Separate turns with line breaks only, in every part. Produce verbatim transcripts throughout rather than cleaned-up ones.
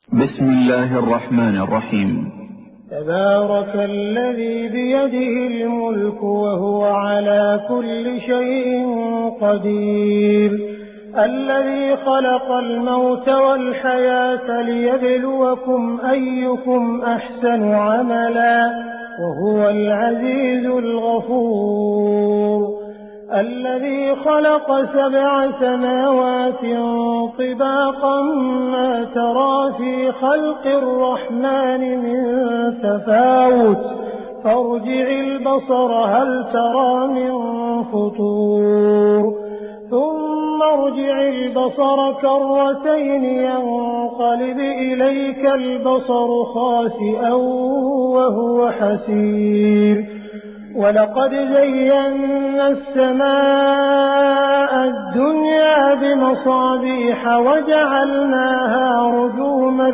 بسم الله الرحمن الرحيم.
تبارك الذي بيده الملك وهو على كل شيء قدير، الذي خلق الموت والحياة ليبلوكم أيكم أحسن عملا وهو العزيز الغفور، الذي خلق سبع سماوات طباقا ما ترى في خلق الرحمن من تفاوت، فارجع البصر هل ترى من فطور، ثم ارجع البصر كرتين ينقلب إليك البصر خاسئا وهو حسير، ولقد زينا السماء الدنيا بمصابيح وجعلناها رجوما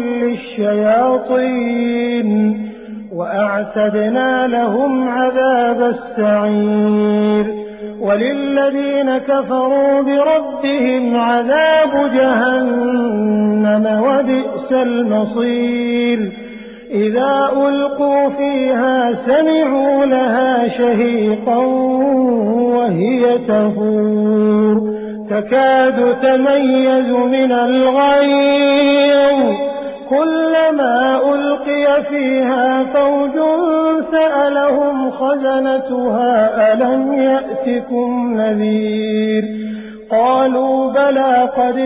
للشياطين وأعتدنا لهم عذاب السعير، وللذين كفروا بربهم عذاب جهنم وبئس المصير، إذا ألقوا فيها سمعوا لها شهيقا وهي تفور تكاد تميز من الغيظ، كلما ألقي فيها فوج سألهم خزنتها ألم يأتكم نذير، قالوا بلى قد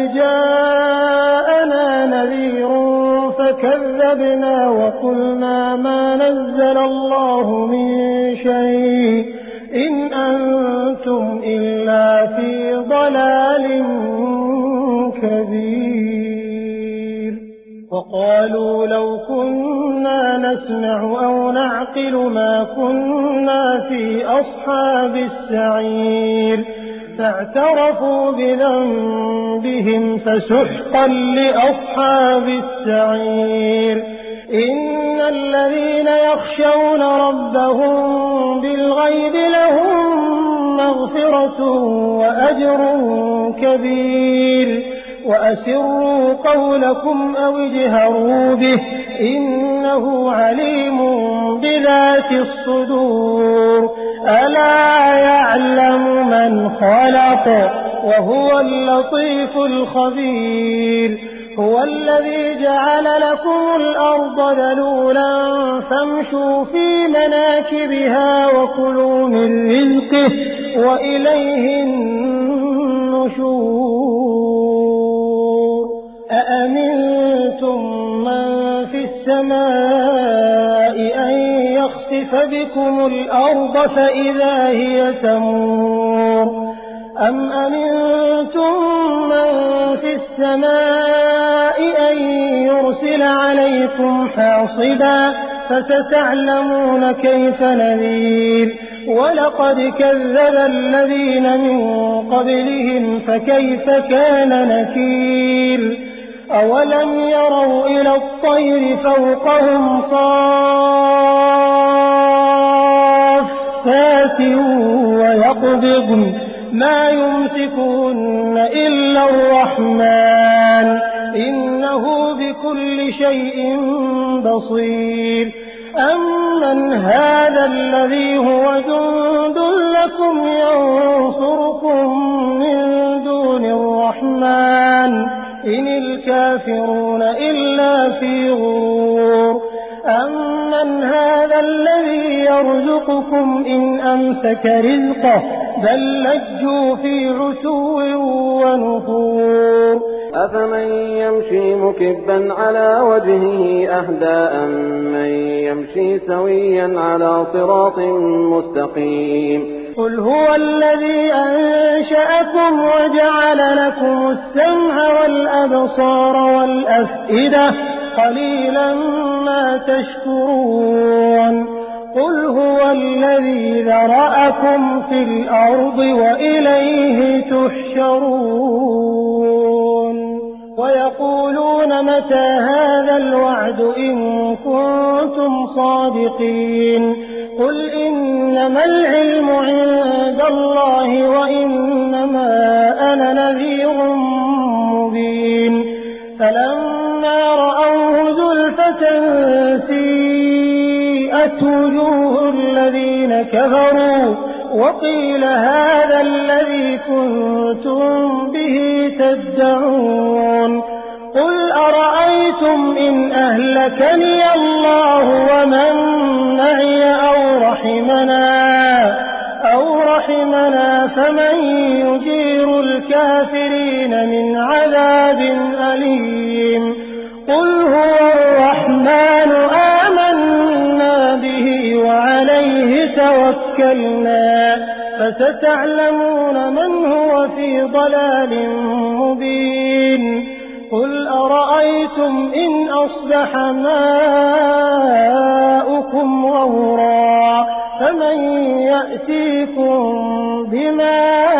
جاءنا نذير فكذبنا وقلنا ما نزل الله من شيء إن أنتم إلا في ضلال كبير، وقالوا لو كنا نسمع أو نعقل ما كنا في أصحاب السعير، فاعترفوا بذنبهم فسحقا لأصحاب السعير، إن الذين يخشون ربهم بالغيب لهم مغفرة وأجر كبير، وأسروا قولكم أو اجهروا به إنه عليم بذات الصدور، ألا يعلم من خلق وهو اللطيف الخبير، هو الذي جعل لكم الأرض ذلولا فامشوا في مناكبها وكلوا من رزقه وإليه النشور، أأمنتم من في السماء أن يخسف بكم الأرض فإذا هي تمور، أم أمنتم من في السماء أن يرسل عليكم حاصبا فستعلمون كيف نذير، ولقد كذب الذين من قبلهم فكيف كان نكير، أولم يروا إلى الطير فوقهم صافات ويقبضن ما يمسكون إلا الرحمن إنه بكل شيء بصير، أمن هذا الذي هو جند لكم ينصركم من دون الرحمن إن الكافرون إلا في غرور، أمن هذا الذي يرزقكم إن أمسك رزقه بل لجوا في عتو ونفور،
أفمن يمشي مكبا على وجهه أهدى أمن يمشي سويا على صراط مستقيم،
قل هو الذي أنشأكم وجعل لكم السمع والأبصار والأفئدة قليلا ما تشكرون، قل هو الذي ذرأكم في الأرض وإليه تحشرون، ويقولون متى هذا الوعد إن كنتم صادقين، قل إنما العلم عند الله وإنما أنا نذير مبين، فلما رأوه صَيْحَةً سِيئَتْ وُجُوهُ الَّذِينَ كَفَرُوا وَقِيلَ هَٰذَا الَّذِي كُنتُم بِهِ تَدَّعُونَ قُلْ أَرَأَيْتُمْ إِنْ أَهْلَكَنِيَ اللَّهُ وَمَن مَّعِيَ أَوْ رَحِمَنَا أَوْ رَحِمَنَا فَمَن يُجِيرُ الْكَافِرِينَ مِنْ عَذَابٍ أَلِيمٍ قُلْ هُوَ الرَّحْمَٰنُ آمَنَّا بِهِ وَعَلَيْهِ تَوَكَّلْنَا فَسَتَعْلَمُونَ مَنْ هُوَ فِي ضَلَالٍ مُّبِينٍ قُلْ أَرَأَيْتُمْ إِنْ أَصْبَحَ مَاؤُكُمْ غَوْرًا فَمَن يَأْتِيكُم بِمَاءٍ